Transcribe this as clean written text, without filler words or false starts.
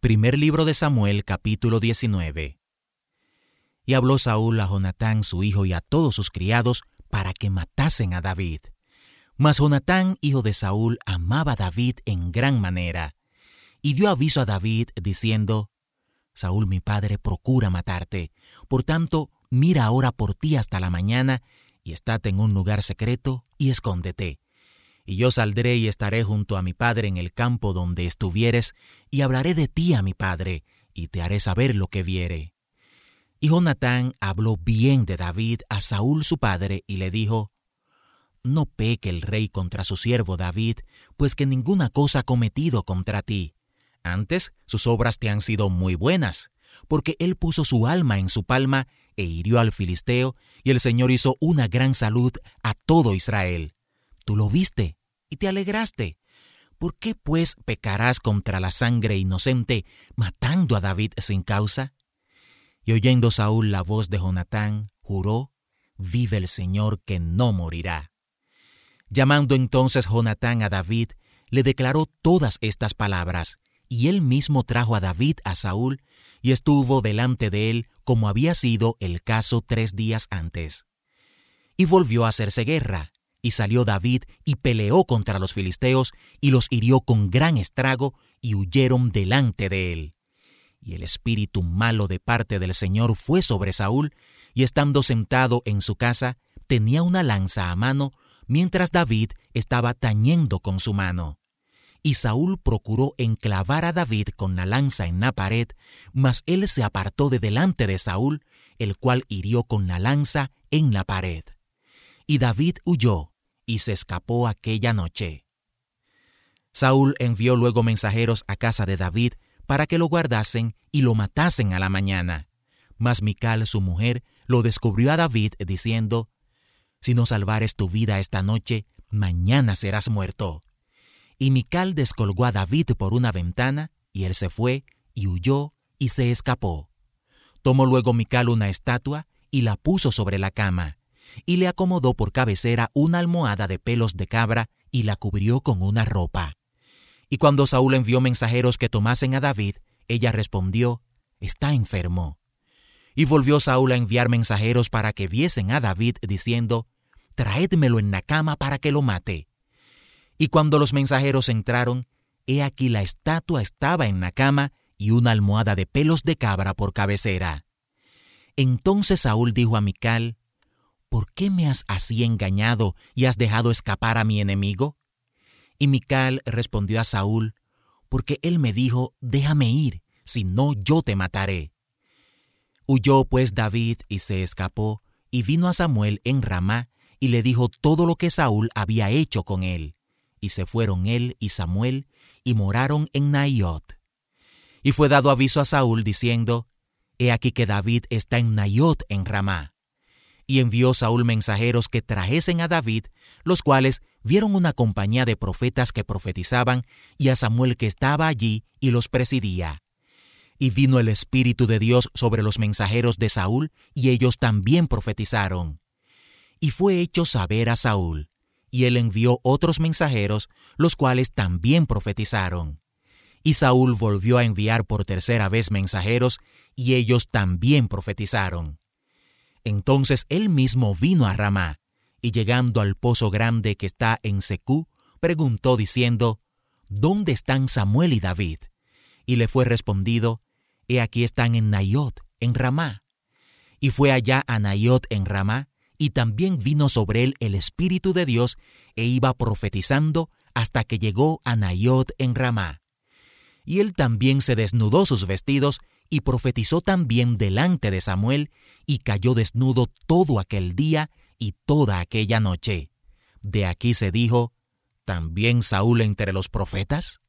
Primer libro de Samuel, capítulo 19. Y habló Saúl a Jonatán su hijo y a todos sus criados para que matasen a David. Mas Jonatán, hijo de Saúl, amaba a David en gran manera. Y dio aviso a David, diciendo: Saúl mi padre procura matarte. Por tanto, mira ahora por ti hasta la mañana, y estate en un lugar secreto, y escóndete. Y yo saldré y estaré junto a mi padre en el campo donde estuvieres, y hablaré de ti a mi padre, y te haré saber lo que viere. Y Jonatán habló bien de David a Saúl su padre, y le dijo: No peque el rey contra su siervo David, pues que ninguna cosa ha cometido contra ti. Antes, sus obras te han sido muy buenas, porque él puso su alma en su palma e hirió al filisteo, y el Señor hizo una gran salud a todo Israel. Tú lo viste y te alegraste. ¿Por qué, pues, pecarás contra la sangre inocente, matando a David sin causa? Y oyendo Saúl la voz de Jonatán, juró: Vive el Señor, que no morirá. Llamando entonces Jonatán a David, le declaró todas estas palabras, y él mismo trajo a David a Saúl, y estuvo delante de él como había sido el caso 3 días antes. Y volvió a hacerse guerra. Y salió David y peleó contra los filisteos y los hirió con gran estrago y huyeron delante de él. Y el espíritu malo de parte del Señor fue sobre Saúl, y estando sentado en su casa, tenía una lanza a mano, mientras David estaba tañendo con su mano. Y Saúl procuró enclavar a David con la lanza en la pared, mas él se apartó de delante de Saúl, el cual hirió con la lanza en la pared. Y David huyó y se escapó aquella noche. Saúl envió luego mensajeros a casa de David para que lo guardasen y lo matasen a la mañana. Mas Mical, su mujer, lo descubrió a David, diciendo: Si no salvares tu vida esta noche, mañana serás muerto. Y Mical descolgó a David por una ventana, y él se fue, y huyó, y se escapó. Tomó luego Mical una estatua, y la puso sobre la cama, y le acomodó por cabecera una almohada de pelos de cabra, y la cubrió con una ropa. Y cuando Saúl envió mensajeros que tomasen a David, ella respondió: Está enfermo. Y volvió Saúl a enviar mensajeros para que viesen a David, diciendo: Traédmelo en la cama para que lo mate. Y cuando los mensajeros entraron, he aquí la estatua estaba en la cama, y una almohada de pelos de cabra por cabecera. Entonces Saúl dijo a Mical: ¿Por qué me has así engañado y has dejado escapar a mi enemigo? Y Mical respondió a Saúl: Porque él me dijo: Déjame ir, si no yo te mataré. Huyó pues David y se escapó, y vino a Samuel en Ramá, y le dijo todo lo que Saúl había hecho con él. Y se fueron él y Samuel, y moraron en Naiot. Y fue dado aviso a Saúl, diciendo: He aquí que David está en Naiot en Ramá. Y envió Saúl mensajeros que trajesen a David, los cuales vieron una compañía de profetas que profetizaban, y a Samuel que estaba allí y los presidía. Y vino el Espíritu de Dios sobre los mensajeros de Saúl, y ellos también profetizaron. Y fue hecho saber a Saúl, y él envió otros mensajeros, los cuales también profetizaron. Y Saúl volvió a enviar por tercera vez mensajeros, y ellos también profetizaron. Entonces él mismo vino a Ramá, y llegando al pozo grande que está en Secú, preguntó diciendo: ¿Dónde están Samuel y David? Y le fue respondido: He aquí están en Naiot, en Ramá. Y fue allá a Naiot en Ramá, y también vino sobre él el Espíritu de Dios, e iba profetizando hasta que llegó a Naiot en Ramá. Y él también se desnudó sus vestidos, y profetizó también delante de Samuel, y cayó desnudo todo aquel día y toda aquella noche. De aquí se dijo: ¿También Saúl entre los profetas?